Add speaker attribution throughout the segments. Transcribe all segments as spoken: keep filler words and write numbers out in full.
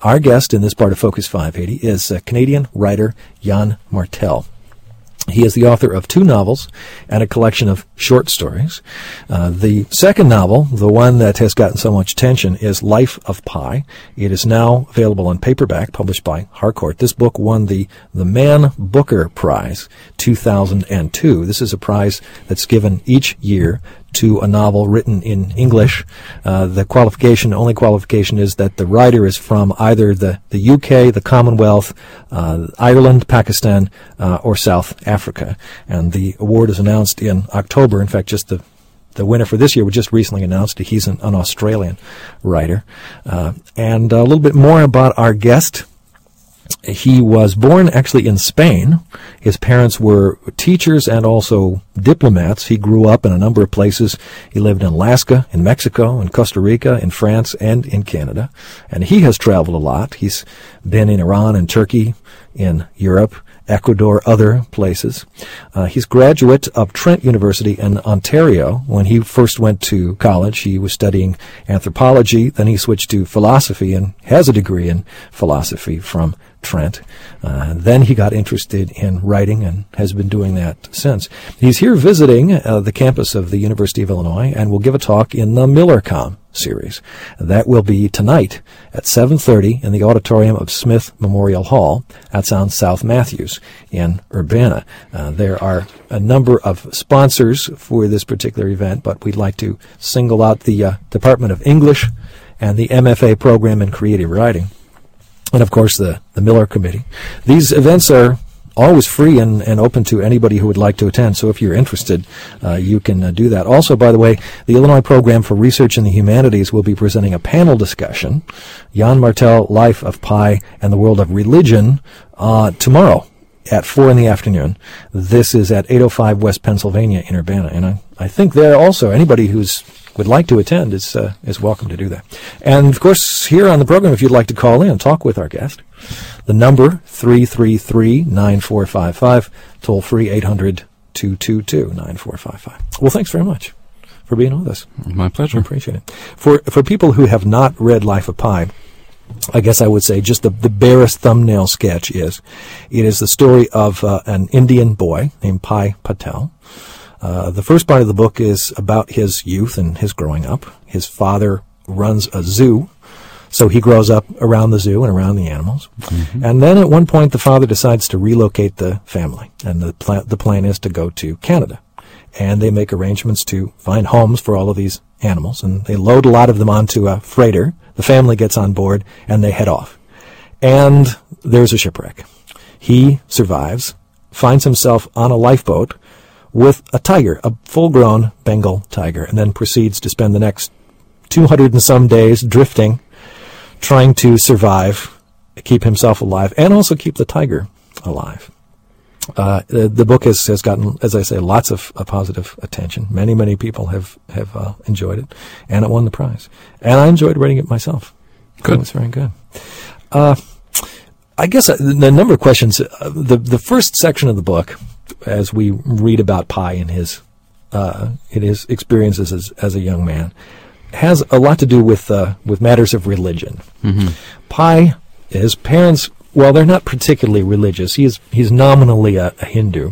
Speaker 1: our guest in this part of Focus five eighty is uh, Canadian writer Jan Martel. He is the author of two novels and a collection of short stories. Uh, the second novel, the one that has gotten so much attention, is Life of Pi. It is now available on paperback, published by Harcourt. This book won the, the Man Booker Prize two thousand two. This is a prize that's given each year to a novel written in English. Uh, the qualification, only qualification is that the writer is from either the, the U K, the Commonwealth, uh, Ireland, Pakistan, uh, or South Africa. And the award is announced in October. In fact, just the The winner for this year was just recently announced. He's an, an Australian writer. Uh, and a little bit more about our guest. He was born actually in Spain. His parents were teachers and also diplomats. He grew up in a number of places. He lived in Alaska, in Mexico, in Costa Rica, in France, and in Canada. And he has traveled a lot. He's been in Iran and Turkey, in Europe, Ecuador, other places. Uh, he's graduate of Trent University in Ontario. When he first went to college, he was studying anthropology. Then he switched to philosophy and has a degree in philosophy from Trent. Uh, then he got interested in writing and has been doing that since. He's here visiting uh, the campus of the University of Illinois and will give a talk in the MillerCom series. That will be tonight at seven thirty in the auditorium of Smith Memorial Hall. That's on South Matthews in Urbana. Uh, there are a number of sponsors for this particular event, but we'd like to single out the uh, Department of English and the M F A program in creative writing. And, of course, the, the Miller Committee. These events are always free and, and open to anybody who would like to attend. So if you're interested, uh, you can uh, do that. Also, by the way, the Illinois Program for Research in the Humanities will be presenting a panel discussion, Jan Martel, Life of Pi and the World of Religion, uh, tomorrow at four in the afternoon. This is at eight oh five West Pennsylvania in Urbana. And I, I think there also, anybody who's would like to attend is uh, is welcome to do that. And, of course, here on the program, if you'd like to call in and talk with our guest, the number, three three three, nine four five five, toll free, eight hundred, two two two, nine four five five. Well, thanks very much for being with us.
Speaker 2: My pleasure.
Speaker 1: I appreciate it. For, for people who have not read Life of Pi, I guess I would say just the, the barest thumbnail sketch is, it is the story of uh, an Indian boy named Pi Patel. Uh, the first part of the book is about his youth and his growing up. His father runs a zoo, so he grows up around the zoo and around the animals. Mm-hmm. And then at one point, the father decides to relocate the family, and the, pl- the plan is to go to Canada. And they make arrangements to find homes for all of these animals, and they load a lot of them onto a freighter. The family gets on board, and they head off. And there's a shipwreck. He survives, finds himself on a lifeboat with a tiger, a full-grown Bengal tiger, and then proceeds to spend the next two hundred and some days drifting, trying to survive, keep himself alive, and also keep the tiger alive. Uh, the, the book has, has gotten, as I say, lots of uh, positive attention. Many, many people have, have uh, enjoyed it, and it won the prize. And I enjoyed reading it myself.
Speaker 2: Good.
Speaker 1: It was very good. Uh, I guess uh, the number of questions, uh, the, the first section of the book, as we read about Pi in his uh, in his experiences as, as a young man, has a lot to do with uh, with matters of religion. Mm-hmm. Pi, his parents, well, they're not particularly religious. He is he's nominally a, a Hindu.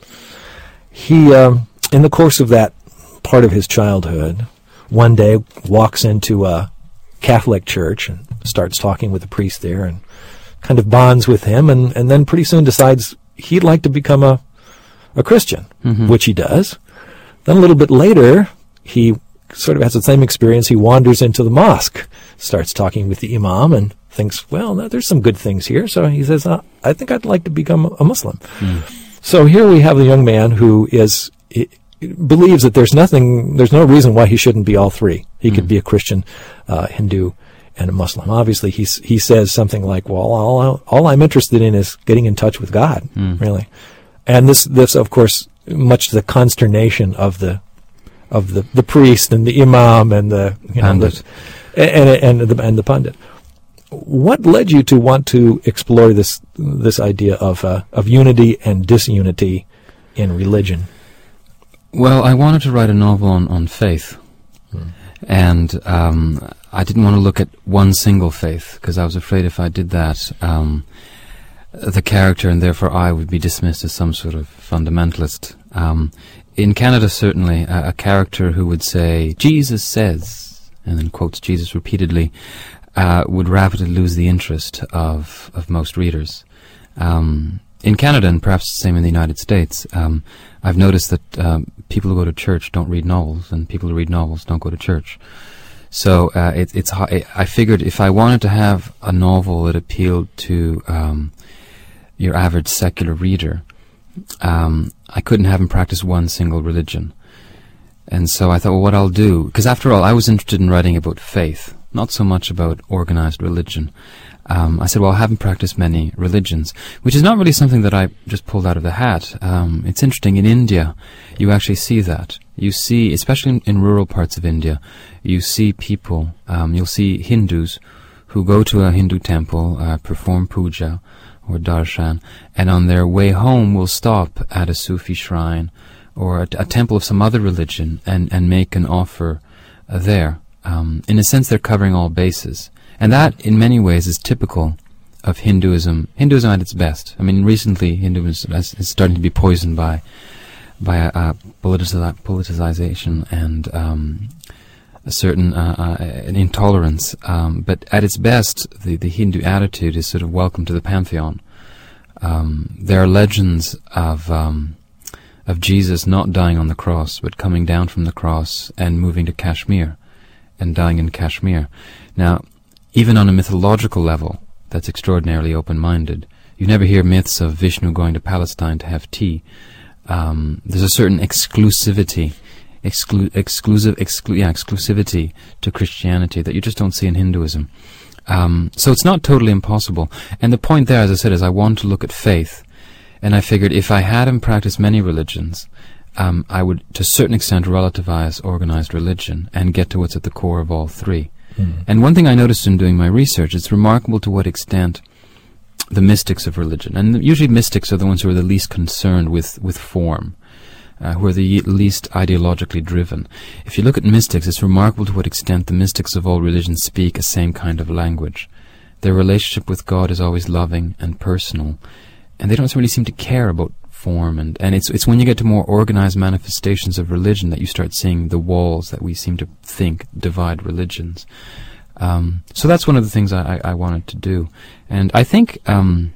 Speaker 1: He, um, in the course of that part of his childhood, one day walks into a Catholic church and starts talking with the priest there and kind of bonds with him, and, and then pretty soon decides he'd like to become a a Christian, mm-hmm. which he does. Then a little bit later, he sort of has the same experience. He wanders into the mosque, starts talking with the imam, and thinks, well, no, there's some good things here. So he says, uh, I think I'd like to become a Muslim. Mm. So here we have the young man who is he, believes that there's nothing, there's no reason why he shouldn't be all three. He mm. could be a Christian, uh, Hindu, and a Muslim. Obviously, he he says something like, well, all, all I'm interested in is getting in touch with God, mm. really. And this, this, of course, much to the consternation of the of the, the priest and the imam and the you know the, and, and and the and the pundit. What led you to want to explore this this idea of uh, of unity and disunity in religion?
Speaker 2: Well, I wanted to write a novel on on faith, hmm. and um, I didn't want to look at one single faith, because I was afraid if I did that, um, the character and therefore I would be dismissed as some sort of fundamentalist. Um, in Canada, certainly, a, a character who would say, Jesus says, and then quotes Jesus repeatedly, uh, would rapidly lose the interest of, of most readers. Um, in Canada, and perhaps the same in the United States, um, I've noticed that um, people who go to church don't read novels, and people who read novels don't go to church. So uh, it, it's. I figured if I wanted to have a novel that appealed to um, your average secular reader, um, I couldn't have him practice one single religion. And so I thought, well, what I'll do, because after all, I was interested in writing about faith, not so much about organized religion. Um, I said, well, I haven't practiced many religions, which is not really something that I just pulled out of the hat. Um, it's interesting, in India, you actually see that. You see, especially in, in rural parts of India, you see people, um, you'll see Hindus who go to a Hindu temple, uh, perform puja or darshan, and on their way home will stop at a Sufi shrine or a, a temple of some other religion and, and make an offer uh, there. Um, in a sense, they're covering all bases. And that, in many ways, is typical of Hinduism. Hinduism at its best. I mean, recently, Hinduism is, is starting to be poisoned by by a, a politici- politicization and um, a certain uh, uh, an intolerance. Um, but at its best, the, the Hindu attitude is sort of welcome to the pantheon. Um, there are legends of um, of Jesus not dying on the cross, but coming down from the cross and moving to Kashmir and dying in Kashmir. Now, even on a mythological level, that's extraordinarily open-minded. You never hear myths of Vishnu going to Palestine to have tea. Um, there's a certain exclusivity, exclu- exclusive, exclu- yeah, exclusivity to Christianity that you just don't see in Hinduism. Um, so it's not totally impossible. And the point there, as I said, is I want to look at faith. And I figured if I hadn't practiced many religions, um, I would, to a certain extent, relativize organized religion and get to what's at the core of all three. Mm. And one thing I noticed in doing my research, it's remarkable to what extent the mystics of religion, and usually mystics are the ones who are the least concerned with, with form, uh, who are the least ideologically driven. If you look at mystics, it's remarkable to what extent the mystics of all religions speak a same kind of language. Their relationship with God is always loving and personal, and they don't really seem to care about form, and, and it's it's when you get to more organized manifestations of religion that you start seeing the walls that we seem to think divide religions. Um, so that's one of the things I, I, I wanted to do. And I think um,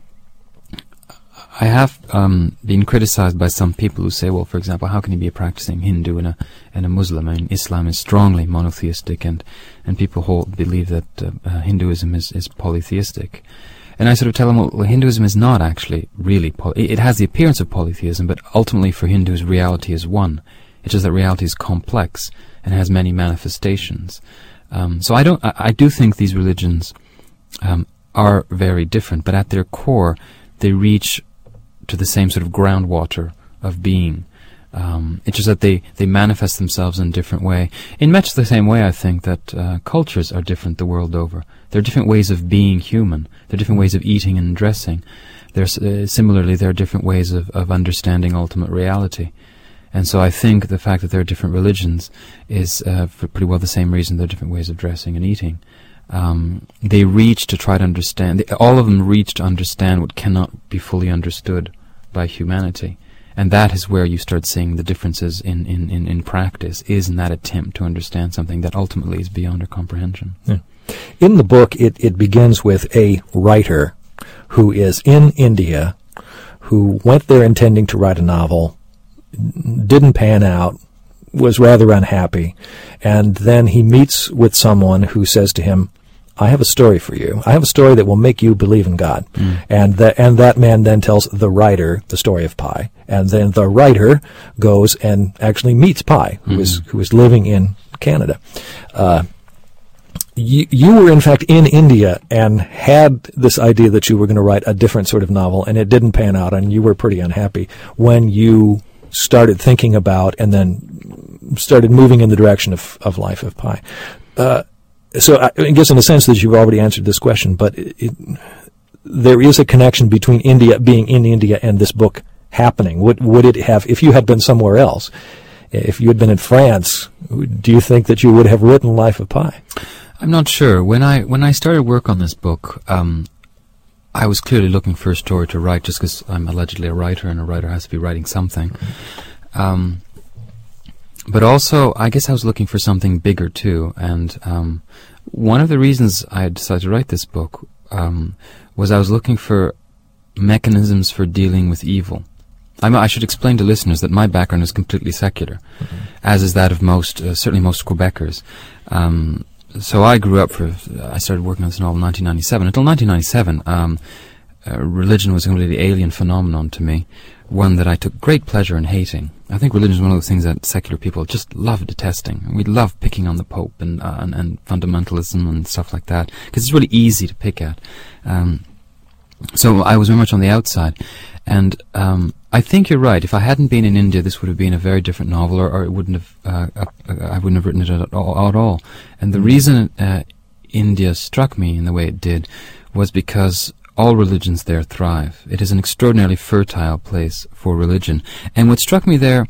Speaker 2: I have um, been criticized by some people who say, well, for example, how can you be a practicing Hindu and a, and a Muslim? I mean, Islam is strongly monotheistic, and, and people hold, believe that uh, uh, Hinduism is, is polytheistic. And I sort of tell them, well, well Hinduism is not actually really, poly- it, it has the appearance of polytheism, but ultimately for Hindus, reality is one. It's just that reality is complex and has many manifestations. Um, so I don't, I, I do think these religions um, are very different, but at their core, they reach to the same sort of groundwater of being. Um, it's just that they, they manifest themselves in a different way. In much the same way, I think that uh, cultures are different the world over. There are different ways of being human. There are different ways of eating and dressing. There's uh, similarly, there are different ways of, of understanding ultimate reality. And so I think the fact that there are different religions is uh, for pretty well the same reason there are different ways of dressing and eating. Um, they reach to try to understand, they, all of them reach to understand what cannot be fully understood by humanity. And that is where you start seeing the differences in, in, in, in practice, is in that attempt to understand something that ultimately is beyond our comprehension.
Speaker 1: Yeah. In the book, it, it begins with a writer who is in India, who went there intending to write a novel, didn't pan out, was rather unhappy, and then he meets with someone who says to him, I have a story for you. I have a story that will make you believe in God. Mm. And that and that man then tells the writer the story of Pi. And then the writer goes and actually meets Pi, who mm. is who is living in Canada. Uh, you, you were, in fact, in India and had this idea that you were going to write a different sort of novel, and it didn't pan out, and you were pretty unhappy when you started thinking about and then started moving in the direction of, of Life of Pi. Uh, so I, I guess in a sense that you've already answered this question, but it, it, there is a connection between India, being in India, and this book happening. Would, would it have, if you had been somewhere else, if you had been in France, do you think that you would have written Life of Pi?
Speaker 2: I'm not sure. When I when I started work on this book, um, I was clearly looking for a story to write, just because I'm allegedly a writer, and a writer has to be writing something. Um, but also, I guess I was looking for something bigger too. And um, one of the reasons I decided to write this book um, was I was looking for mechanisms for dealing with evil. I'm, I should explain to listeners that my background is completely secular, mm-hmm. as is that of most, uh, certainly most Quebecers. Um, so I grew up for, uh, I started working on this novel in nineteen ninety-seven. Until nineteen ninety-seven, um, uh, religion was a completely alien phenomenon to me, one that I took great pleasure in hating. I think religion is one of those things that secular people just love detesting. We love picking on the Pope and, uh, and, and fundamentalism and stuff like that, because it's really easy to pick at. Um, so I was very much on the outside. And um, I think you're right. If I hadn't been in India, this would have been a very different novel, or, or it wouldn't have. Uh, uh, I wouldn't have written it at all. At all. And the reason uh, India struck me in the way it did was because all religions there thrive. It is an extraordinarily fertile place for religion. And what struck me there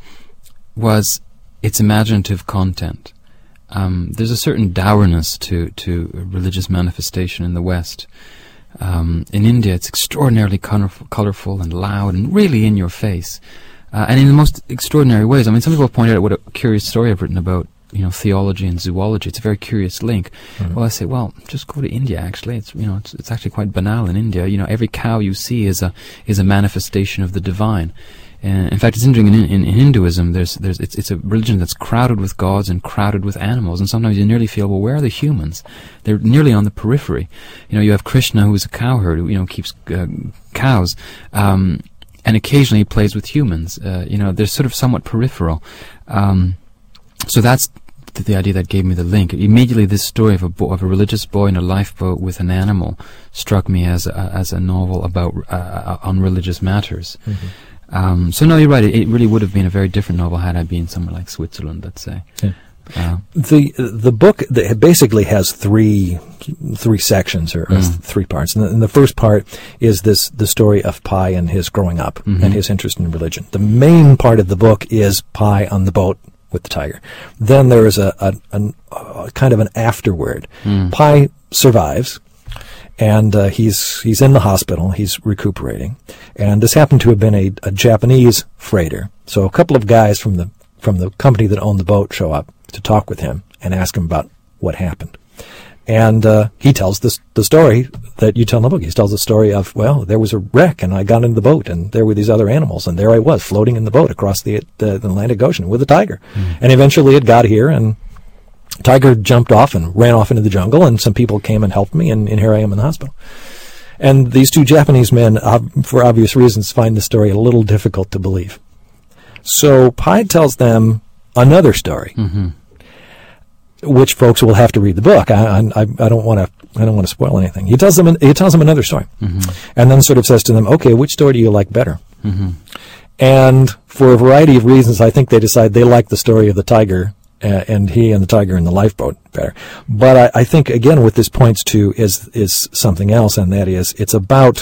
Speaker 2: was its imaginative content. Um, there's a certain dourness to to religious manifestation in the West. Um, in India, it's extraordinarily colorful, colorful and loud and really in your face, uh, and in the most extraordinary ways. I mean, some people have pointed out what a curious story I've written about, you know, theology and zoology. It's a very curious link. Mm-hmm. Well, I say, well, just go to India. Actually, it's you know, it's, it's actually quite banal in India. You know, every cow you see is a is a manifestation of the divine. Uh, in fact, it's interesting in, in, in Hinduism. There's, there's, it's, it's a religion that's crowded with gods and crowded with animals, and sometimes you nearly feel, well, where are the humans? They're nearly on the periphery. You know, you have Krishna, who is a cowherd, who you know keeps uh, cows, um, and occasionally he plays with humans. Uh, you know, they're sort of somewhat peripheral. Um, so that's th- the idea that gave me the link. Immediately, this story of a bo- of a religious boy in a lifeboat with an animal struck me as a, as a novel about uh, on religious matters. Mm-hmm. Um, so no, you're right. It, it really would have been a very different novel had I been somewhere like Switzerland, let's say. Yeah. Uh,
Speaker 1: the the book the, basically has three three sections or, or mm. three parts, and the, and the first part is this the story of Pi and his growing up mm-hmm. and his interest in religion. The main part of the book is Pi on the boat with the tiger. Then there is a, a, a, a kind of an afterword. Mm. Pi survives. And uh, he's he's in the hospital. He's recuperating, and this happened to have been a, a Japanese freighter. So a couple of guys from the from the company that owned the boat show up to talk with him and ask him about what happened. And uh, he tells this the story that you tell in the book. He tells the story of, well, there was a wreck, and I got into the boat, and there were these other animals, and there I was floating in the boat across the the, the Atlantic Ocean with a tiger. Mm. And eventually it got here, and tiger jumped off and ran off into the jungle, and some people came and helped me, and, and here I am in the hospital. And these two Japanese men, uh, for obvious reasons, find the story a little difficult to believe. So Pi tells them another story, mm-hmm. which folks will have to read the book. I, I, I don't want to. I don't want to spoil anything. He tells them. An, he tells them another story, mm-hmm. and then sort of says to them, "Okay, which story do you like better?" Mm-hmm. And for a variety of reasons, I think they decide they like the story of the tiger. Uh, and he and the tiger in the lifeboat better. But I, I think, again, what this points to is is something else, and that is it's about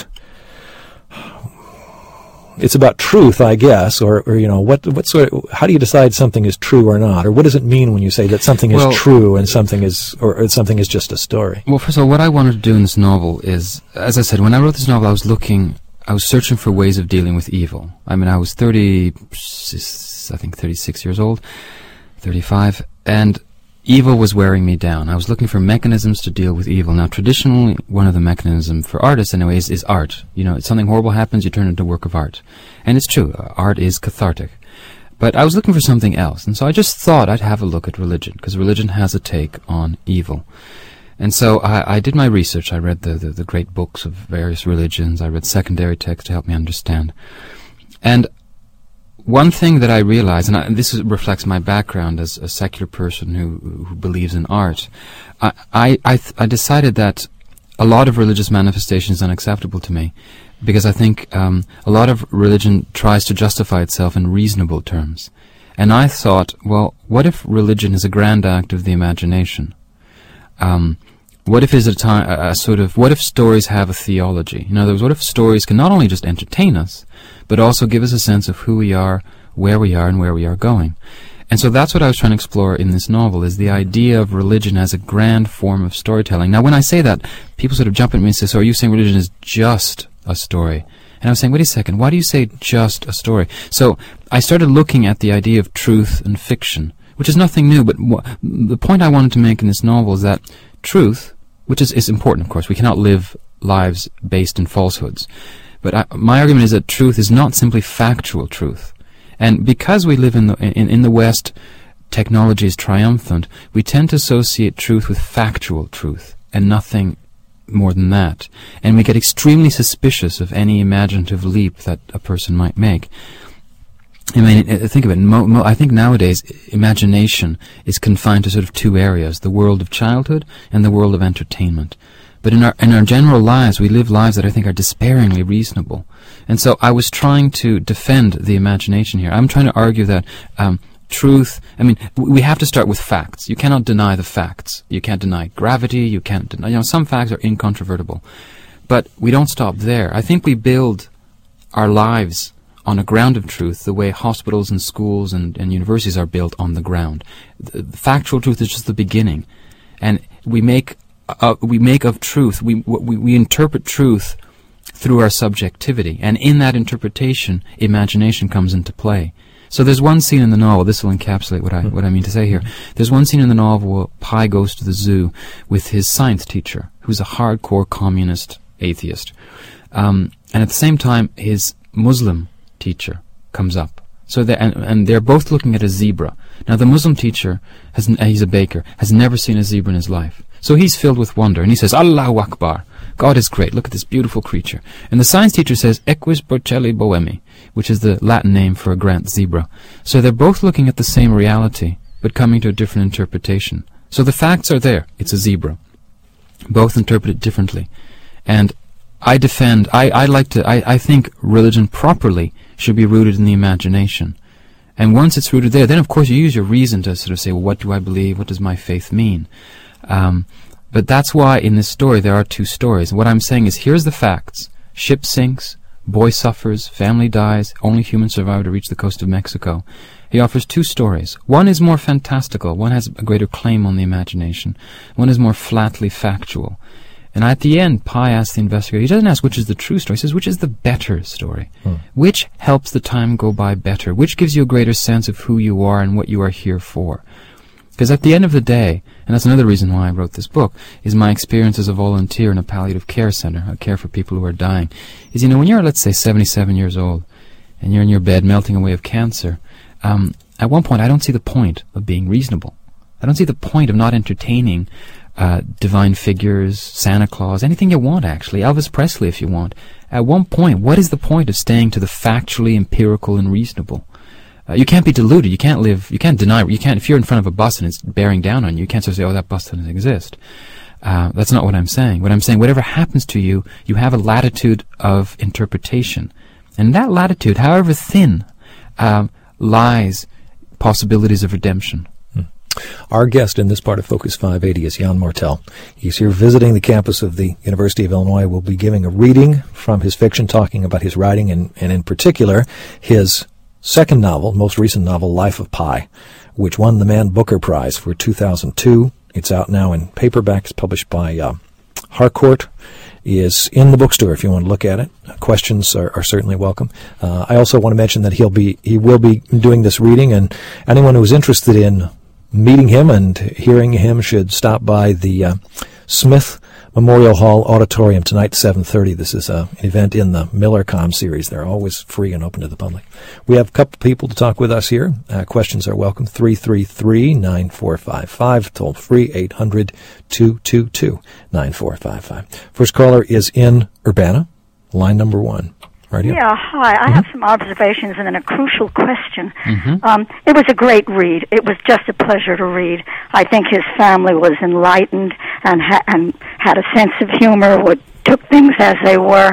Speaker 1: it's about truth, I guess, or, or you know, what what sort of, how do you decide something is true or not, or what does it mean when you say that something is well, true and something is or, or something is just a story? Well,
Speaker 2: first of all, what I wanted to do in this novel is, as I said, when I wrote this novel, I was looking, I was searching for ways of dealing with evil. I mean, I was thirty, I think thirty-six years old. thirty-five, and evil was wearing me down. I was looking for mechanisms to deal with evil. Now, traditionally, one of the mechanisms for artists, anyways, is art. You know, something horrible happens, you turn it into a work of art. And it's true, uh, art is cathartic. But I was looking for something else, and so I just thought I'd have a look at religion, because religion has a take on evil. And so I, I did my research. I read the, the, the great books of various religions. I read secondary texts to help me understand. And one thing that I realized, and, I, and this is, reflects my background as a secular person who, who believes in art, I, I, I, th- I decided that a lot of religious manifestation is unacceptable to me, because I think um, a lot of religion tries to justify itself in reasonable terms. And I thought, well, what if religion is a grand act of the imagination? Um, what if is a, time, a, a sort of, what if stories have a theology? In other words, what if stories can not only just entertain us, but also give us a sense of who we are, where we are, and where we are going? And so that's what I was trying to explore in this novel, is the idea of religion as a grand form of storytelling. Now, when I say that, people sort of jump at me and say, so are you saying religion is just a story? And I was saying, wait a second, why do you say just a story? So I started looking at the idea of truth and fiction, which is nothing new, but wh- the point I wanted to make in this novel is that truth, which is, is important, of course, we cannot live lives based in falsehoods. But I, my argument is that truth is not simply factual truth. And because we live in the in, in the West, technology is triumphant, we tend to associate truth with factual truth and nothing more than that. And we get extremely suspicious of any imaginative leap that a person might make. I mean, think of it. Mo, mo, I think nowadays imagination is confined to sort of two areas: the world of childhood and the world of entertainment. But in our in our general lives, we live lives that I think are despairingly reasonable. And so I was trying to defend the imagination here. I'm trying to argue that um, truth, I mean, w- we have to start with facts. You cannot deny the facts. You can't deny gravity. You can't deny, you know, some facts are incontrovertible. But we don't stop there. I think we build our lives on a ground of truth the way hospitals and schools and, and universities are built on the ground. The, the factual truth is just the beginning. And we make Uh, we make of truth, we, we we interpret truth through our subjectivity, and in that interpretation, imagination comes into play. So there's one scene in the novel, this will encapsulate what I what I mean to say here. There's one scene in the novel where Pi goes to the zoo with his science teacher, who's a hardcore communist atheist. Um, and at the same time, his Muslim teacher comes up. So they and, and they're both looking at a zebra. Now the Muslim teacher, has n- he's a baker, has never seen a zebra in his life. So he's filled with wonder, and he says, Allahu Akbar, God is great, look at this beautiful creature. And the science teacher says, Equus Burchelli Boemi, which is the Latin name for a Grant zebra. So they're both looking at the same reality, but coming to a different interpretation. So the facts are there, it's a zebra. Both interpret it differently. And I defend, I, I like to, I, I think religion properly should be rooted in the imagination. And once it's rooted there, then of course you use your reason to sort of say, well, what do I believe? What does my faith mean? Um, but that's why in this story there are two stories. What I'm saying is, here's the facts. Ship sinks, boy suffers, family dies, only human survivor to reach the coast of Mexico. He offers two stories. One is more fantastical, one has a greater claim on the imagination. One is more flatly factual. And at the end, Pi asks the investigator, he doesn't ask which is the true story, he says which is the better story. Hmm. Which helps the time go by better? Which gives you a greater sense of who you are and what you are here for? Because at the end of the day, and that's another reason why I wrote this book, is my experience as a volunteer in a palliative care center, a care for people who are dying, is, you know, when you're, let's say, seventy-seven years old, and you're in your bed melting away of cancer, um, at one point I don't see the point of being reasonable. I don't see the point of not entertaining uh, divine figures, Santa Claus, anything you want, actually, Elvis Presley if you want. At one point, what is the point of staying to the factually empirical and reasonable? Uh, you can't be deluded. You can't live. You can't deny. You can't. If you're in front of a bus and it's bearing down on you, you can't just say, "Oh, that bus doesn't exist." Uh, that's not what I'm saying. What I'm saying, whatever happens to you, you have a latitude of interpretation, and that latitude, however thin, uh, lies possibilities of redemption.
Speaker 1: Our guest in this part of Focus five eighty is Jan Martel. He's here visiting the campus of the University of Illinois. We'll be giving a reading from his fiction, talking about his writing, and, and in particular, his second novel, most recent novel, Life of Pi, which won the Man Booker Prize for two thousand two. It's out now in paperback. It's published by uh, Harcourt. Is in the bookstore if you want to look at it. Questions are, are certainly welcome. Uh, I also want to mention that he'll be he will be doing this reading, and anyone who is interested in meeting him and hearing him should stop by the uh, Smith Memorial Hall Auditorium tonight, seven thirty. This is uh, an event in the MillerCom series. They're always free and open to the public. We have a couple people to talk with us here. Uh, questions are welcome. three three three, nine four five five. Toll free, eight hundred, two two two, nine four five five. First caller is in Urbana, line number one. Right here.
Speaker 3: Yeah, hi. I mm-hmm. have some observations and then a crucial question.
Speaker 2: Mm-hmm.
Speaker 3: Um, it was a great read. It was just a pleasure to read. I think his family was enlightened and, ha- and had a sense of humor, would, took things as they were.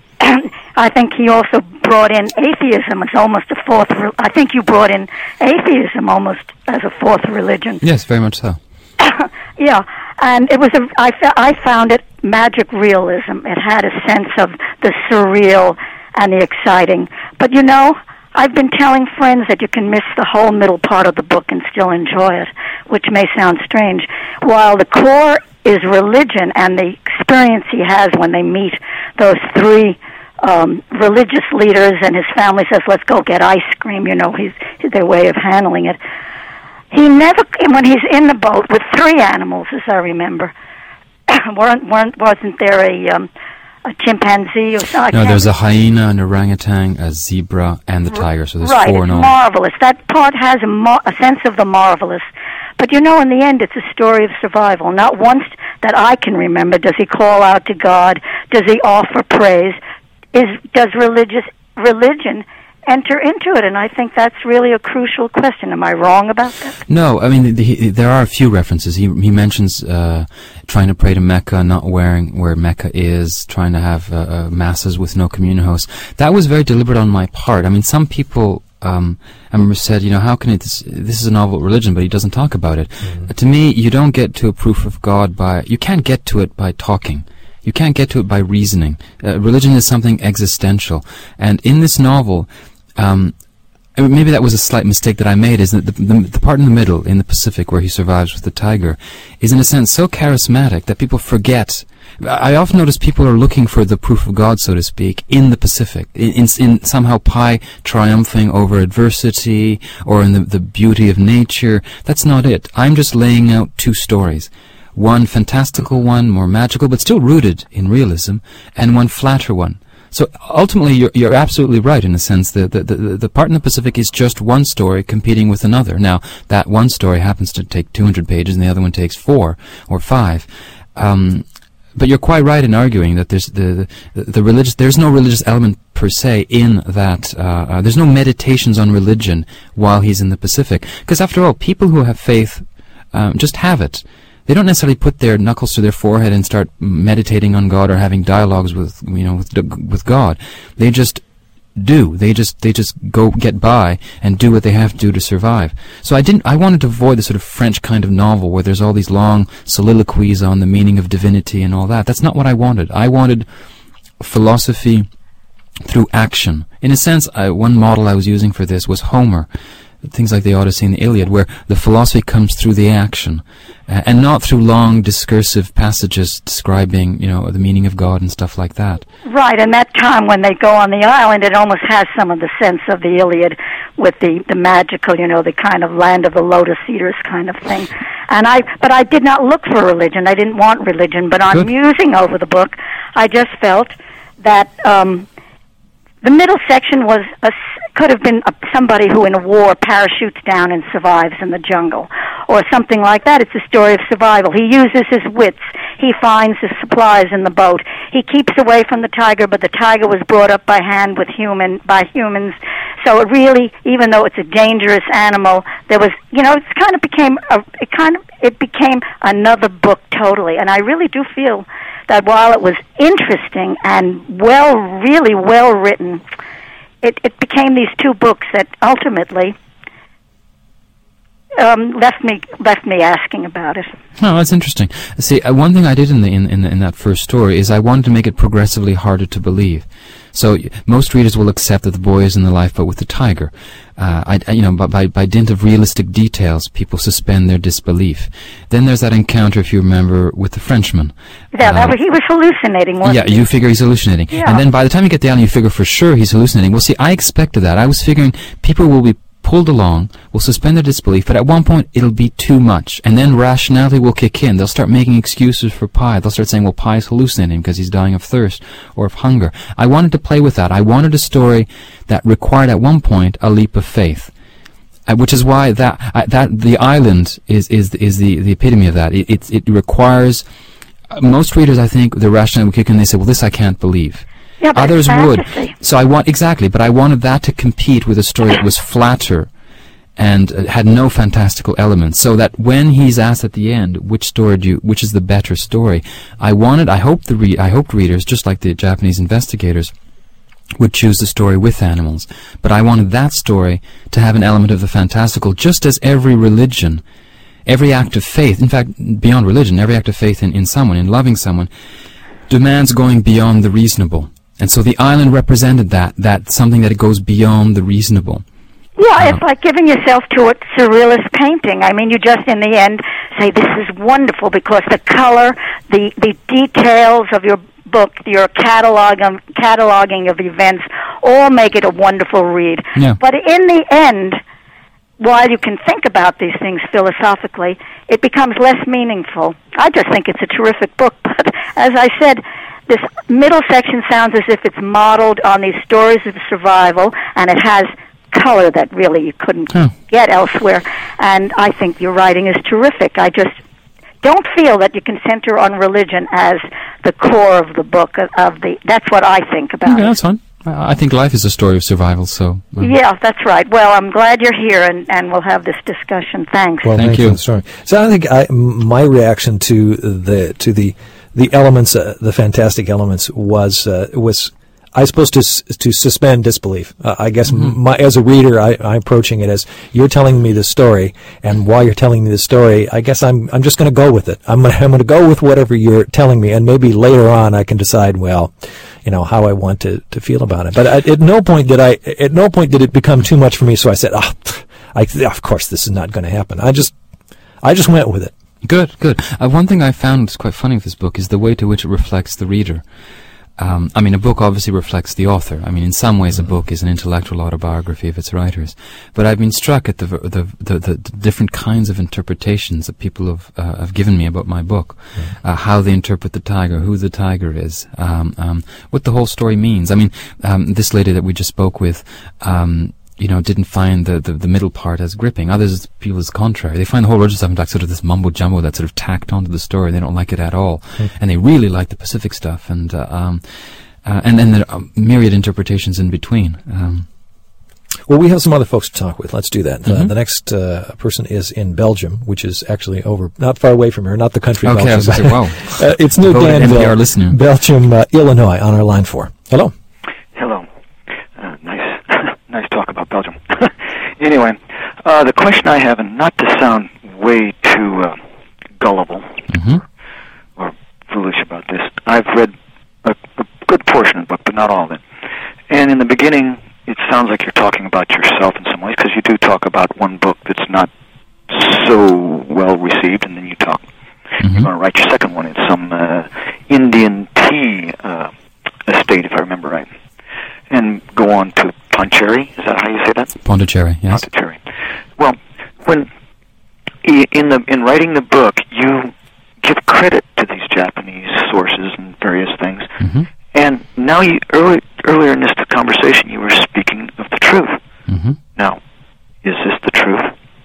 Speaker 3: I think he also brought in atheism as almost a fourth. Re- I think you brought in atheism almost as a fourth religion.
Speaker 2: Yes, very much so.
Speaker 3: Yeah, and it was a. I, fa- I found it magic realism. It had a sense of the surreal and the exciting. But you know, I've been telling friends that you can miss the whole middle part of the book and still enjoy it, which may sound strange. While the core is religion and the experience he has when they meet those three um, religious leaders, and his family says, let's go get ice cream, you know, he's, their way of handling it. He never, when he's in the boat with three animals, as I remember, weren't, weren't, wasn't there a... Um, a chimpanzee or something?
Speaker 2: No, there's a hyena, an orangutan, a zebra, and the tiger, so there's
Speaker 3: right,
Speaker 2: four in all.
Speaker 3: Right, marvelous. That part has a, mar- a sense of the marvelous. But you know, in the end, it's a story of survival. Not once that I can remember does he call out to God, does he offer praise, is does religious religion enter into it, and I think that's really a crucial question. Am I wrong about that?
Speaker 2: No, I mean, the, the, there are a few references. He he mentions uh, trying to pray to Mecca, not wearing where Mecca is, trying to have uh, uh, masses with no communion hosts. That was very deliberate on my part. I mean, some people, um, I remember said, you know, how can it, this, this is a novel religion, but he doesn't talk about it. Mm-hmm. Uh, to me, you don't get to a proof of God by, you can't get to it by talking. You can't get to it by reasoning. Uh, religion is something existential. And in this novel, Um, maybe that was a slight mistake that I made, is that the, the, the part in the middle, in the Pacific, where he survives with the tiger, is in a sense so charismatic that people forget. I often notice people are looking for the proof of God, so to speak, in the Pacific, in, in, in somehow Pi triumphing over adversity, or in the, the beauty of nature. That's not it. I'm just laying out two stories. One fantastical one, more magical, but still rooted in realism, and one flatter one. So ultimately, you're, you're absolutely right in a sense. The, the, the, the part in the Pacific is just one story competing with another. Now, that one story happens to take two hundred pages and the other one takes four or five. Um, but you're quite right in arguing that there's the, the, the religious, there's no religious element per se in that. Uh, uh, there's no meditations on religion while he's in the Pacific. Because after all, people who have faith um, just have it. They don't necessarily put their knuckles to their forehead and start meditating on God or having dialogues with, you know, with, with God. They just do. They just, they just go get by and do what they have to do to survive. So I didn't, I wanted to avoid the sort of French kind of novel where there's all these long soliloquies on the meaning of divinity and all that. That's not what I wanted. I wanted philosophy through action. In a sense, I, one model I was using for this was Homer. Things like the Odyssey and the Iliad, where the philosophy comes through the action, uh, and not through long discursive passages describing, you know, the meaning of God and stuff like that.
Speaker 3: Right, and that time when they go on the island, it almost has some of the sense of the Iliad, with the, the magical, you know, the kind of land of the lotus eaters kind of thing. And I, but I did not look for religion. I didn't want religion. But on Good. musing over the book, I just felt that um, the middle section was a, could have been a, somebody who in a war parachutes down and survives in the jungle, or something like that. It's a story of survival. He uses his wits. He finds his supplies in the boat. He keeps away from the tiger, but the tiger was brought up by hand with human by humans. So it really, even though it's a dangerous animal, there was, you know, it kind of became a, it kind of it became another book totally. And I really do feel that while it was interesting and well, really well written, it, it became these two books that ultimately um, left me left me asking about it.
Speaker 2: Oh, that's interesting. See, uh, one thing I did in the in, in in that first story is I wanted to make it progressively harder to believe. So y- most readers will accept that the boy is in the lifeboat with the tiger. Uh, I, I, you know, by, by by dint of realistic details, people suspend their disbelief. Then there's that encounter, if you remember, with the Frenchman.
Speaker 3: Yeah,
Speaker 2: uh,
Speaker 3: that was, he was hallucinating, wasn't
Speaker 2: yeah,
Speaker 3: he?
Speaker 2: you figure he's hallucinating.
Speaker 3: Yeah.
Speaker 2: And then by the time you get down, you figure for sure he's hallucinating. Well, see, I expected that. I was figuring people will be pulled along, will suspend their disbelief, but at one point it'll be too much, and then rationality will kick in. They'll start making excuses for Pi. They'll start saying, well, Pi's hallucinating because he's dying of thirst or of hunger. I wanted to play with that. I wanted a story that required at one point a leap of faith, uh, which is why that uh, that the island is is is the the epitome of that. It it, it requires uh, most readers, I think, the rationality will kick in. They say, well, this I can't believe.
Speaker 3: Yeah, but
Speaker 2: Others would.
Speaker 3: fantasy.
Speaker 2: So I want, exactly, but I wanted that to compete with a story that was flatter and uh, had no fantastical elements, so that when he's asked at the end, which story do you, which is the better story, I wanted, I hoped the re- I hoped readers, just like the Japanese investigators, would choose the story with animals. But I wanted that story to have an element of the fantastical, just as every religion, every act of faith, in fact, beyond religion, every act of faith in, in someone, in loving someone, demands going beyond the reasonable. And so the island represented that, that something that it goes beyond the reasonable.
Speaker 3: Yeah,
Speaker 2: Um,
Speaker 3: it's like giving yourself to a surrealist painting. I mean, you just, in the end, say, this is wonderful because the color, the, the details of your book, your catalog of, cataloging of events, all make it a wonderful read.
Speaker 2: Yeah.
Speaker 3: But in the end, while you can think about these things philosophically, it becomes less meaningful. I just think it's a terrific book. But as I said, this middle section sounds as if it's modeled on these stories of survival, and it has color that really you couldn't
Speaker 2: Huh.
Speaker 3: get elsewhere. And I think your writing is terrific. I just don't feel that you can center on religion as the core of the book. Of, of the that's what I think about
Speaker 2: Okay,
Speaker 3: it.
Speaker 2: that's fine. I I think life is a story of survival, so... uh,
Speaker 3: Yeah, that's right. Well, I'm glad you're here, and, and we'll have this discussion. Thanks.
Speaker 1: Well,
Speaker 2: Thank
Speaker 1: thank
Speaker 2: you.
Speaker 1: you for the story. So I think I, m- my reaction to the to the the elements, uh, the fantastic elements, was uh, was I suppose to s- to suspend disbelief. Uh, I guess
Speaker 2: Mm-hmm.
Speaker 1: my, as a reader, I, I'm approaching it as you're telling me the story, and while you're telling me the story, I guess I'm I'm just going to go with it. I'm gonna, I'm going to go with whatever you're telling me, and maybe later on I can decide, well, you know, how I want to, to feel about it. But at, at no point did I at no point did it become too much for me. So I said, ah, pff, I, of course this is not going to happen. I just I just went with it.
Speaker 2: Good, good. Uh, one thing I found that's quite funny with this book is the way to which it reflects the reader. Um, I mean, a book obviously reflects the author. I mean, in some ways, a book is an intellectual autobiography of its writers. But I've been struck at the v- the the, the, the different kinds of interpretations that people have uh, have given me about my book, uh, how they interpret the tiger, who the tiger is, um, um, what the whole story means. I mean, um, this lady that we just spoke with. Um, you know, didn't find the, the, the middle part as gripping. Others, people, is contrary. They find the whole religious stuff like sort of this mumbo-jumbo that's sort of tacked onto the story. They don't like it at all.
Speaker 1: Mm.
Speaker 2: And they really like the Pacific stuff. And, uh, um, uh, and then there are myriad interpretations in between. Um,
Speaker 1: Well, we have some other folks to talk with. Let's do that. Uh,
Speaker 2: Mhm.
Speaker 1: the next uh, person is in Belgium, which is actually over, not far away from here, not the country
Speaker 2: okay, I
Speaker 1: Belgium.
Speaker 2: was going to say, wow.
Speaker 1: uh, it's New
Speaker 2: Devoted N P R
Speaker 1: Danville,
Speaker 2: listener.
Speaker 1: Belgium, uh, Illinois, on our line four. Hello.
Speaker 4: Hello. Uh, nice, nice talk about Belgium. Anyway, uh, the question I have, and not to sound way too uh, gullible
Speaker 2: Mm-hmm.
Speaker 4: or foolish about this, I've read a, a good portion of the book, but not all of it. And in the beginning, it sounds like you're talking about yourself in some ways, because you do talk about one book that's not so well received, and then you talk.
Speaker 2: Mm-hmm.
Speaker 4: You're going to write your second one. It's some uh, Indian tea uh, estate, if I remember right, and go on to Pondicherry. Is that how you say that?
Speaker 2: Pondicherry, yes.
Speaker 4: Pondicherry. Well, when i- in the in writing the book, you give credit to these Japanese sources and various things,
Speaker 2: Mm-hmm.
Speaker 4: and now you early, earlier in this conversation, you were speaking of the truth.
Speaker 2: Mm-hmm.
Speaker 4: Now, is this the truth?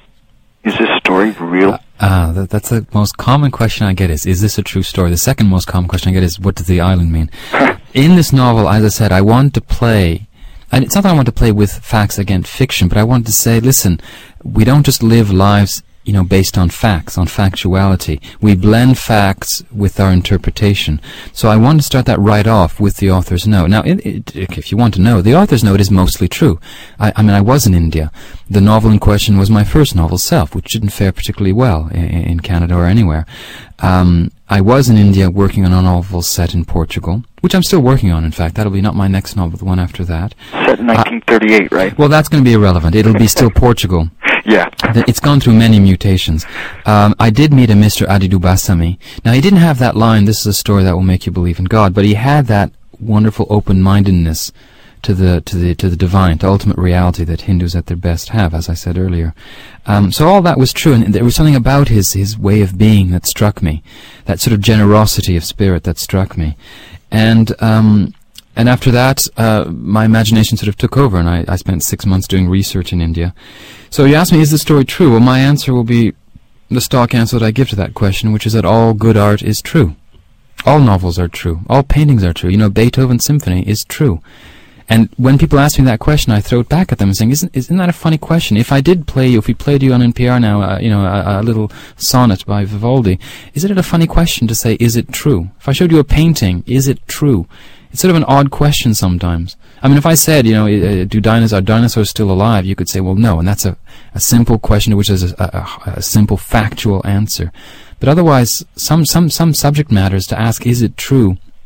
Speaker 4: Is this story real?
Speaker 2: Ah, that, that's the most common question I get is, is this a true story? The second most common question I get is, what does the island mean? In this novel, as I said, I want to play, and it's not that I want to play with facts against fiction, but I want to say, listen, we don't just live lives, you know, based on facts, on factuality. We blend facts with our interpretation. So I want to start that right off with the author's note. Now, it, it, if you want to know, the author's note is mostly true. I, I mean, I was in India. The novel in question was my first novel, Self, which didn't fare particularly well in, in Canada or anywhere. Um, I was in India working on a novel set in Portugal, which I'm still working on, in fact. That'll be not my next novel, the one after that.
Speaker 4: Set in nineteen thirty-eight, right?
Speaker 2: Well, that's going to be irrelevant. It'll be still Portugal.
Speaker 4: Yeah.
Speaker 2: Th- It's gone through many mutations. Um, I did meet a Mister Adidu Basami. Now, he didn't have that line, this is a story that will make you believe in God, but he had that wonderful open-mindedness to the to the to the divine, to ultimate reality that Hindus at their best have, as I said earlier. Um, so all that was true, and there was something about his his way of being that struck me, that sort of generosity of spirit that struck me, and um, and after that, uh, my imagination sort of took over, and I, I spent six months doing research in India. So you asked me, is the story true? Well, my answer will be the stock answer that I give to that question, which is that all good art is true. All novels are true. All paintings are true. You know, Beethoven's symphony is true. And when people ask me that question, I throw it back at them, saying, "Isn't isn't that a funny question? If I did play you, if we played you on N P R now, uh, you know, a, a little sonnet by Vivaldi, isn't it a funny question to say, is it true? If I showed you a painting, is it true? It's sort of an odd question sometimes. I mean, if I said, you know, uh, do dinosaurs, are dinosaurs still alive? You could say, well, no, and that's a, a simple question to which there's a, a, a simple factual answer. But otherwise, some some some subject matters to ask, is it true?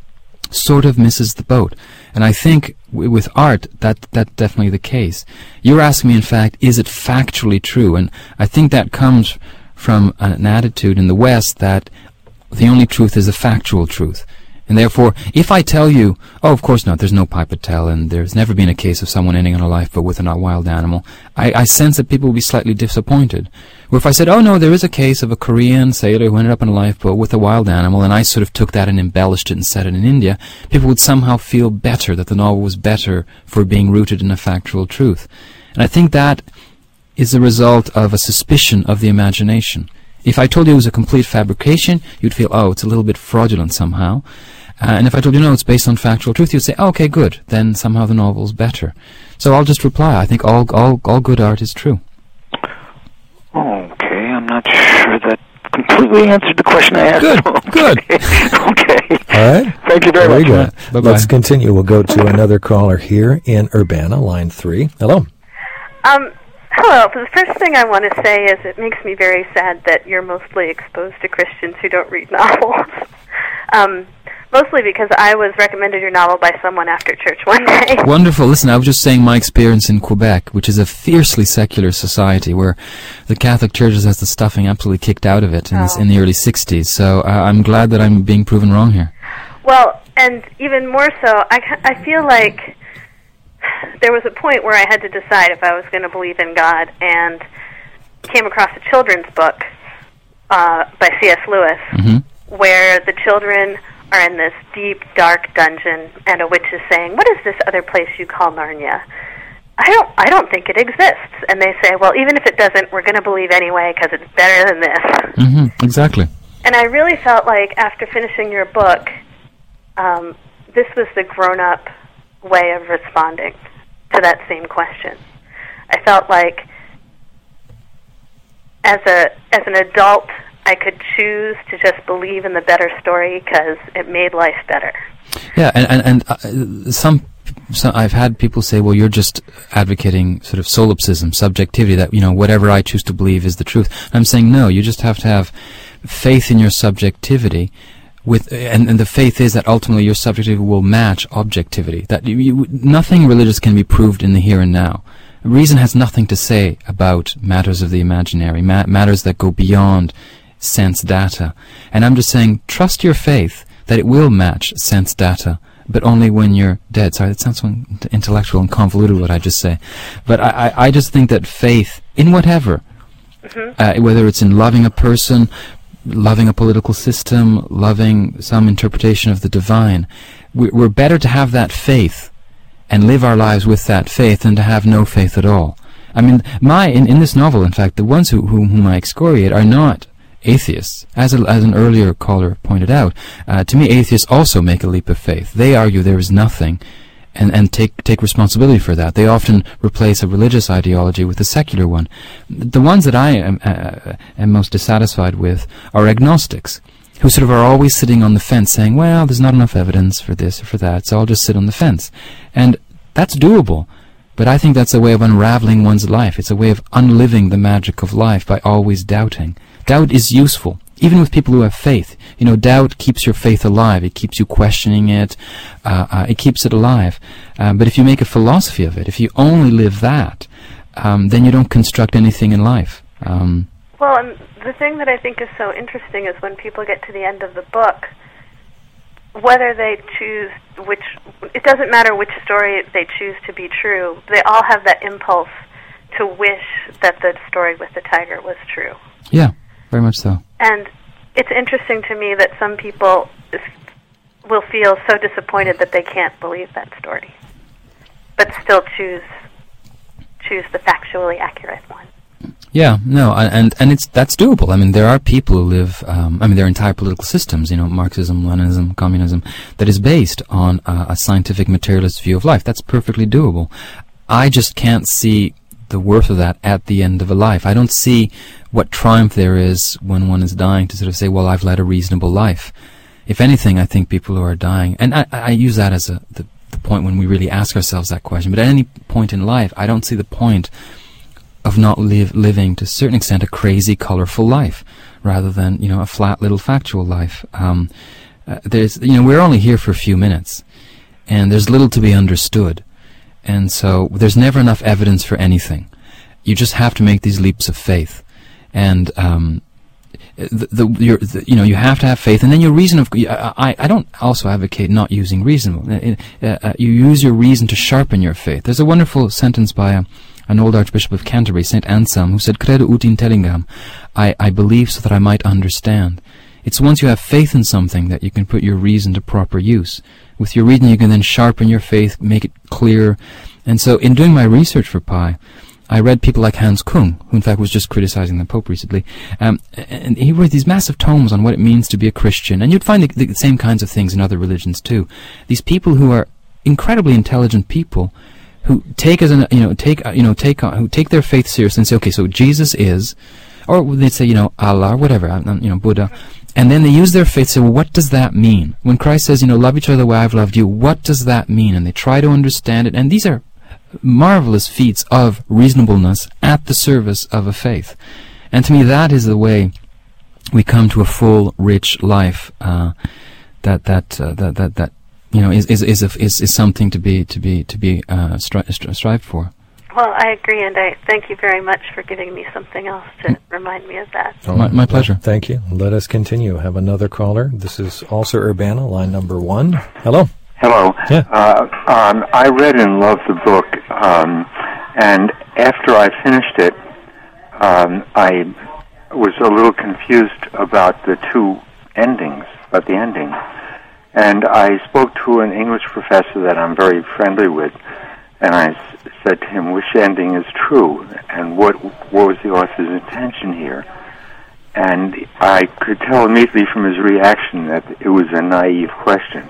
Speaker 2: sort of misses the boat. And I think w- with art, that that's definitely the case. You're asking me, in fact, is it factually true? And I think that comes from an attitude in the West that the only truth is a factual truth. And therefore, if I tell you, oh, of course not, there's no Pipitel, and there's never been a case of someone ending on a lifeboat with a wild animal, I, I sense that people will be slightly disappointed. Or if I said, oh no, there is a case of a Korean sailor who ended up in a lifeboat with a wild animal, and I sort of took that and embellished it and set it in India, people would somehow feel better, that the novel was better for being rooted in a factual truth. And I think that is the result of a suspicion of the imagination. If I told you it was a complete fabrication, you'd feel, oh, it's a little bit fraudulent somehow. Uh, and if I told you, no, it's based on factual truth, you'd say, oh, okay, good, then somehow the novel's better. So I'll just reply, I think all all, all good art is true.
Speaker 4: Okay, I'm not sure that completely answered the question I asked.
Speaker 2: Good,
Speaker 4: okay.
Speaker 2: good.
Speaker 4: Okay.
Speaker 1: All right.
Speaker 4: Thank you very,
Speaker 1: very
Speaker 4: much.
Speaker 1: Good.
Speaker 2: Bye-bye.
Speaker 1: Let's continue. We'll go to another caller here in Urbana, line three. Hello.
Speaker 5: Um, hello. The first thing I want to say is it makes me very sad that you're mostly exposed to Christians who don't read novels. um, mostly because I was recommended your novel by someone after church one day.
Speaker 2: Wonderful. Listen, I was just saying my experience in Quebec, which is a fiercely secular society where the Catholic Church has the stuffing absolutely kicked out of it in,
Speaker 5: oh.
Speaker 2: this, in the early sixties. So uh, I'm glad that I'm being proven wrong here.
Speaker 5: Well, and even more so, I, I feel like there was a point where I had to decide if I was going to believe in God, and came across a children's book uh, by C S Lewis,
Speaker 2: Mm-hmm.
Speaker 5: where the children are in this deep, dark dungeon, and a witch is saying, "What is this other place you call Narnia?" I don't, I don't think it exists. And they say, well, even if it doesn't, we're going to believe anyway because it's better than this.
Speaker 2: Mm-hmm. Exactly.
Speaker 5: And I really felt like after finishing your book, um, this was the grown-up way of responding to that same question. I felt like as a as an adult, I could choose to just believe in the better story because it made life better.
Speaker 2: Yeah, and and, and uh, some, some I've had people say, well, you're just advocating sort of solipsism, subjectivity, that, you know, whatever I choose to believe is the truth. I'm saying no, you just have to have faith in your subjectivity. With and, and the faith is that ultimately your subjectivity will match objectivity. That you, you, nothing religious can be proved in the here and now. Reason has nothing to say about matters of the imaginary, ma- matters that go beyond sense data. And I'm just saying, trust your faith that it will match sense data, but only when you're dead. Sorry, that sounds so intellectual and convoluted, what I just say. But I, I, I just think that faith in whatever, mm-hmm. uh, whether it's in loving a person, loving a political system, loving some interpretation of the divine, we, we're better to have that faith and live our lives with that faith than to have no faith at all. I mean, my in, in this novel, in fact, the ones who, whom, whom I excoriate are not atheists. As, a, as an earlier caller pointed out, uh, to me, atheists also make a leap of faith. They argue there is nothing and, and take, take responsibility for that. They often replace a religious ideology with a secular one. The ones that I am, uh, am most dissatisfied with are agnostics, who sort of are always sitting on the fence saying, well, there's not enough evidence for this or for that, so I'll just sit on the fence. And that's doable, but I think that's a way of unraveling one's life. It's a way of unliving the magic of life by always doubting. Doubt is useful, even with people who have faith. You know, doubt keeps your faith alive. It keeps you questioning it. Uh, uh, it keeps it alive. Uh, but if you make a philosophy of it, if you only live that, um, then you don't construct anything in life. Um,
Speaker 5: well, and the thing that I think is so interesting is when people get to the end of the book, whether they choose which, it doesn't matter which story they choose to be true, they all have that impulse to wish that the story with the tiger was true.
Speaker 2: Yeah, very much so.
Speaker 5: And it's interesting to me that some people will feel so disappointed that they can't believe that story, but still choose choose the factually accurate one.
Speaker 2: Yeah, no, and and it's that's doable. I mean, there are people who live. Um, I mean, there are entire political systems, you know, Marxism, Leninism, communism, that is based on uh, a scientific materialist view of life. That's perfectly doable. I just can't see the worth of that at the end of a life. I don't see what triumph there is when one is dying to sort of say, well, I've led a reasonable life. If anything, I think people who are dying, and I, I use that as a the, the point when we really ask ourselves that question, but at any point in life, I don't see the point of not live, living to a certain extent a crazy, colorful life, rather than, you know, a flat little factual life. Um, uh, there's, you know, we're only here for a few minutes, and there's little to be understood, and so there's never enough evidence for anything. You just have to make these leaps of faith, and um, the, the, you're, the you know you have to have faith, and then your reason of I I don't also advocate not using reason. Uh, uh, you use your reason to sharpen your faith. There's a wonderful sentence by a, an old Archbishop of Canterbury, Saint Anselm, who said, "Credo ut intellingam," I I believe so that I might understand. It's once you have faith in something that you can put your reason to proper use. With your reason, you can then sharpen your faith, make it clear. And so, in doing my research for Pi, I read people like Hans Kung, who in fact was just criticizing the Pope recently, um, and he wrote these massive tomes on what it means to be a Christian. And you'd find the, the same kinds of things in other religions too. These people who are incredibly intelligent people, who take as an you know take uh, you know take uh, who take their faith seriously and say, okay, so Jesus is, or they'd say, you know, Allah, or whatever, you know, Buddha. And then they use their faith to say, well, what does that mean? When Christ says, you know, love each other the way I've loved you, what does that mean? And they try to understand it. And these are marvelous feats of reasonableness at the service of a faith. And to me, that is the way we come to a full, rich life. Uh, that that uh, that that that you know is is is a, is, is something to be to be to be uh, stri- stri- strived for.
Speaker 5: Well, I agree, and I thank you very much for giving me something else to mm. remind me of that.
Speaker 1: Oh,
Speaker 2: my, my pleasure.
Speaker 1: Thank you. Let us continue. Have another caller. This is also Urbana, line number one. Hello.
Speaker 6: Hello.
Speaker 1: Yeah.
Speaker 6: Uh, um, I read and loved the book, um, and after I finished it, um, I was a little confused about the two endings, about the ending. And I spoke to an English professor that I'm very friendly with, and I s- said to him, which ending is true, and what what was the author's intention here? And I could tell immediately from his reaction that it was a naive question.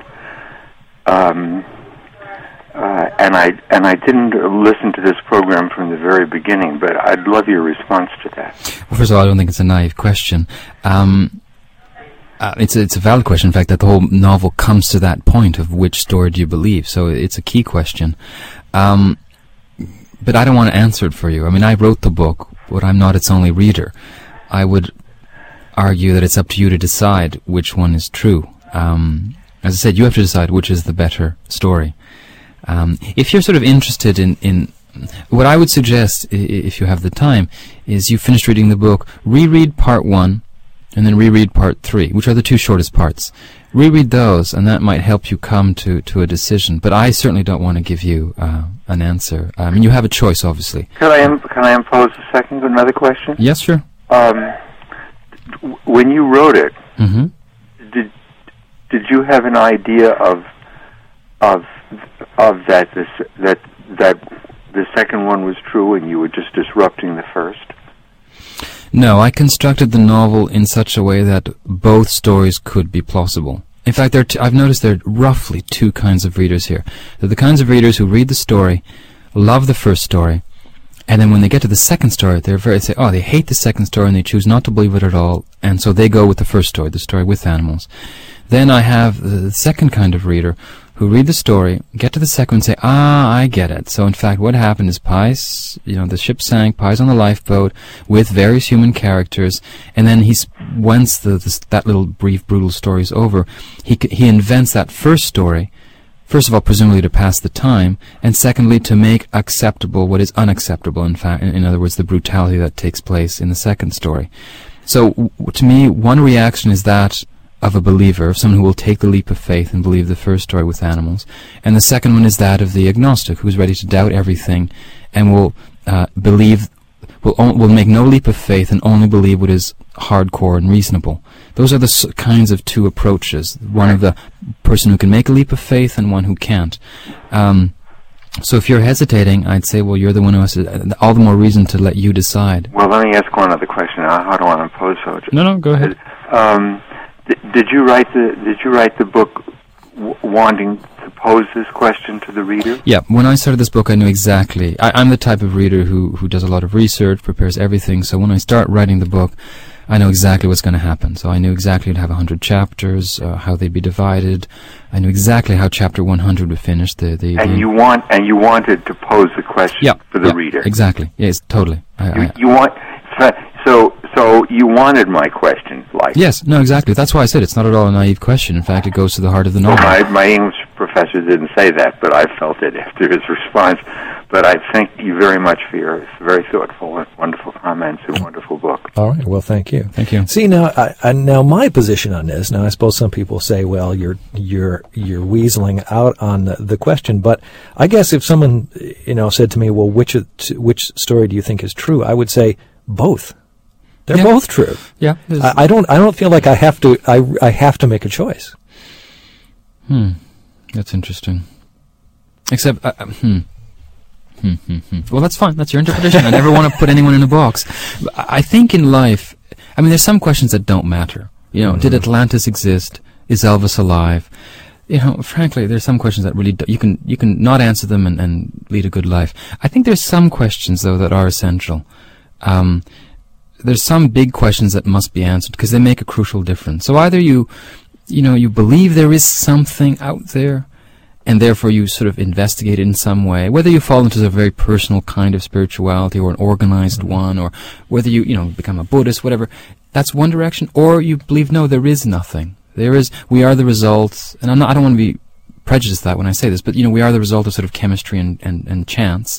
Speaker 6: Um, uh, and I and I didn't listen to this program from the very beginning, but I'd love your response to that.
Speaker 2: Well, first of all, I don't think it's a naive question. Um, uh, it's a, it's a valid question. In fact, that the whole novel comes to that point of which story do you believe. So it's a key question. Um, but I don't want to answer it for you. I mean, I wrote the book, but I'm not its only reader. I would argue that it's up to you to decide which one is true. Um, as I said, you have to decide which is the better story. Um, if you're sort of interested in, in what I would suggest, I- if you have the time, is you finish reading the book, reread part one, and then reread part three, which are the two shortest parts. Reread those, and that might help you come to, to a decision. But I certainly don't want to give you uh, an answer. I mean, you have a choice, obviously.
Speaker 6: Can I im- can I impose a second another question?
Speaker 2: Yes, sure.
Speaker 6: Um, w- when you wrote it,
Speaker 2: Mm-hmm.
Speaker 6: did did you have an idea of of of that this that that the second one was true, and you were just disrupting the first?
Speaker 2: No, I constructed the novel in such a way that both stories could be plausible. In fact, there are t- I've noticed there are roughly two kinds of readers here. There are the kinds of readers who read the story, love the first story, and then when they get to the second story, they're very say, oh, they hate the second story and they choose not to believe it at all, and so they go with the first story, the story with animals. Then I have the, the second kind of reader who read the story, get to the second and say, ah, I get it. So in fact, what happened is Pi's, you know, the ship sank, Pi's on the lifeboat with various human characters, and then he's, once the, the that little brief, brutal story is over, he he invents that first story, first of all, presumably to pass the time, and secondly, to make acceptable what is unacceptable, in fact, in, in other words, the brutality that takes place in the second story. So, w- to me, one reaction is that of a believer, of someone who will take the leap of faith and believe the first story with animals. And the second one is that of the agnostic, who's ready to doubt everything and will uh, believe, will on, will make no leap of faith and only believe what is hardcore and reasonable. Those are the s- kinds of two approaches. One of the person who can make a leap of faith and one who can't. Um, so if you're hesitating, I'd say, well, you're the one who has to, all the more reason to let you decide.
Speaker 6: Well, let me ask one other question. I, I don't want to impose so.
Speaker 2: No, no, go ahead.
Speaker 6: Um, th- did you write the Did you write the book w- wanting to pose this question to the reader?
Speaker 2: Yeah, when I started this book, I knew exactly. I, I'm the type of reader who who does a lot of research, prepares everything. So when I start writing the book, I know exactly what's going to happen. So I knew exactly it'd have one hundred chapters, uh, how they'd be divided. I knew exactly how chapter one hundred would finish. The, the,
Speaker 6: And
Speaker 2: the
Speaker 6: you want and you wanted to pose the question
Speaker 2: yeah,
Speaker 6: for the
Speaker 2: yeah,
Speaker 6: reader.
Speaker 2: Exactly. Yes, totally. I,
Speaker 6: You,
Speaker 2: I,
Speaker 6: you want so So you wanted my question, like...
Speaker 2: Yes, no, exactly. That's why I said it's not at all a naive question. In fact, it goes to the heart of the novel.
Speaker 6: Well, my, my English professor didn't say that, but I felt it after his response. But I thank you very much for your very thoughtful and wonderful comments and wonderful book.
Speaker 1: All right. Well, thank you.
Speaker 2: Thank you.
Speaker 1: See, now, I, I, now my position on this. Now, I suppose some people say, "Well, you're you're you're weaseling out on the, the question." But I guess if someone, you know, said to me, "Well, which which story do you think is true?" I would say both. They're
Speaker 2: yeah.
Speaker 1: both true.
Speaker 2: Yeah.
Speaker 1: I, I don't. I don't feel like I have to. I I have to make a choice.
Speaker 2: Hmm. That's interesting. Except, uh, hmm. Hmm, hmm, hmm. Well, that's fine. That's your interpretation. I never want to put anyone in a box. I think in life, I mean, there's some questions that don't matter. You know, mm-hmm. did Atlantis exist? Is Elvis alive? You know, frankly, there's some questions that really do, you can you can not answer them and, and lead a good life. I think there's some questions though that are essential. Um, there's some big questions that must be answered because they make a crucial difference. So either you, you know, you believe there is something out there, and therefore you sort of investigate it in some way, whether you fall into a very personal kind of spirituality or an organized mm-hmm. one, or whether you, you know, become a Buddhist, whatever, that's one direction, or you believe, no, there is nothing. There is, we are the results, and I'm not, I don't want to be prejudiced that when I say this, but, you know, we are the result of sort of chemistry and, and, and chance,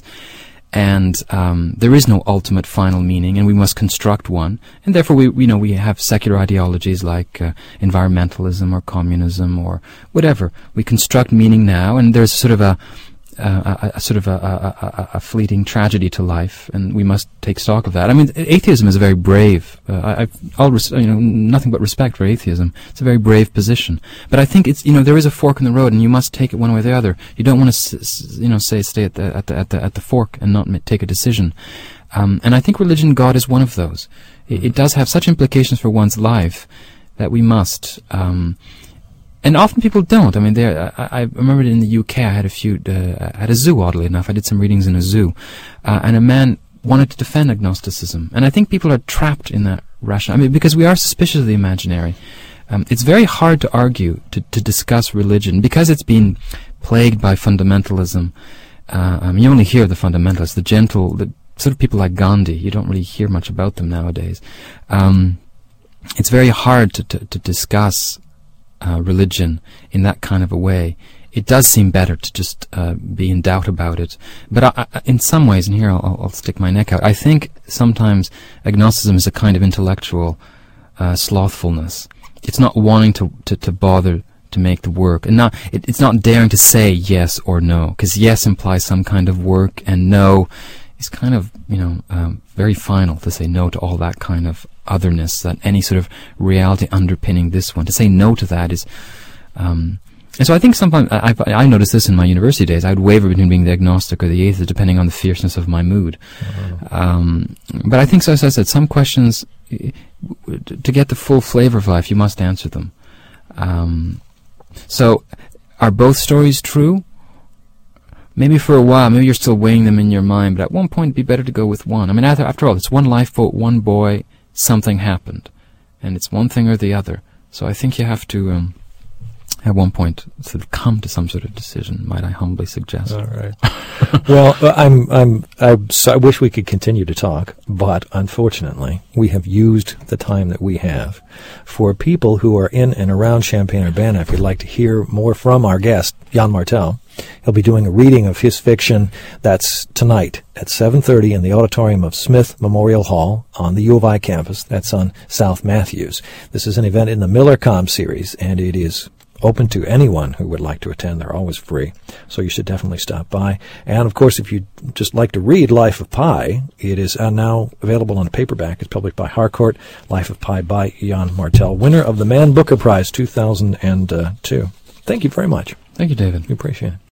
Speaker 2: and um, there is no ultimate final meaning, and we must construct one, and therefore we, you know, we have secular ideologies like uh, environmentalism or communism or whatever. We construct meaning now, and there's sort of a, uh, a, a sort of a, a, a, a fleeting tragedy to life, and we must take stock of that. I mean, atheism is a very brave. Uh, I, I've all res- you know nothing but respect for atheism. It's a very brave position, but I think it's, you know, there is a fork in the road, and you must take it one way or the other. You don't want to s- s- you know say stay at the at the at the at the fork and not ma- take a decision. Um, and I think religion, God, is one of those. It, it does have such implications for one's life that we must. Um, And often people don't. I mean, there. I, I remember in the U K, I had a few uh, at a zoo. Oddly enough, I did some readings in a zoo, uh, and a man wanted to defend agnosticism. And I think people are trapped in that rationale. I mean, because we are suspicious of the imaginary. Um, it's very hard to argue to, to discuss religion because it's been plagued by fundamentalism. Uh, um, you only hear the fundamentalists, the gentle, the sort of people like Gandhi. You don't really hear much about them nowadays. Um, it's very hard to to, to discuss Uh, religion in that kind of a way. It does seem better to just uh, be in doubt about it. But I, I, in some ways, and here I'll, I'll stick my neck out, I think sometimes agnosticism is a kind of intellectual uh, slothfulness. It's not wanting to, to, to bother to make the work, and not it, it's not daring to say yes or no, because yes implies some kind of work, and no is kind of, you know, um, very final to say no to all that kind of otherness, that any sort of reality underpinning this one. To say no to that is, um, and so I think sometimes, I, I, I noticed this in my university days, I would waver between being the agnostic or the atheist depending on the fierceness of my mood. Mm-hmm. Um, but I think, so as I said, some questions, to get the full flavor of life, you must answer them. Um, so, are both stories true? Maybe for a while, maybe you're still weighing them in your mind, but at one point it'd be better to go with one. I mean, after, after all, it's one lifeboat, one boy, something happened. And it's one thing or the other. So I think you have to, um, at one point, sort of come to some sort of decision, might I humbly suggest.
Speaker 1: All right. Well, I'm, I'm, I, so I wish we could continue to talk, but unfortunately, we have used the time that we have. For people who are in and around Champaign-Urbana, if you'd like to hear more from our guest, Jan Martel, he'll be doing a reading of his fiction. That's tonight at seven thirty in the auditorium of Smith Memorial Hall on the U of I campus. That's on South Matthews. This is an event in the MillerCom series, and it is open to anyone who would like to attend. They're always free, so you should definitely stop by. And, of course, if you'd just like to read Life of Pi, it is uh, now available on paperback. It's published by Harcourt, Life of Pi by Jan Martel, winner of the Man Booker Prize two thousand two. Thank you very much.
Speaker 2: Thank you, David.
Speaker 1: We appreciate it.